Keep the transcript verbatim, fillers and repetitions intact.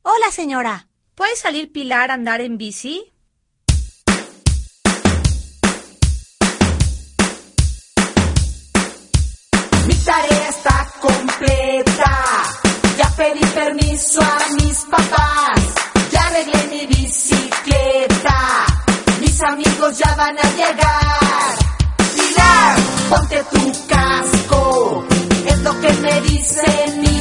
Hola, señora. ¿Puede salir Pilar a andar en bici? Mi tarea está completa. Ya pedí permiso a mis papás. Ya arreglé mi bicicleta. Mis amigos ya van a llegar. Pilar, ponte tu casco. Es lo que me dicen mis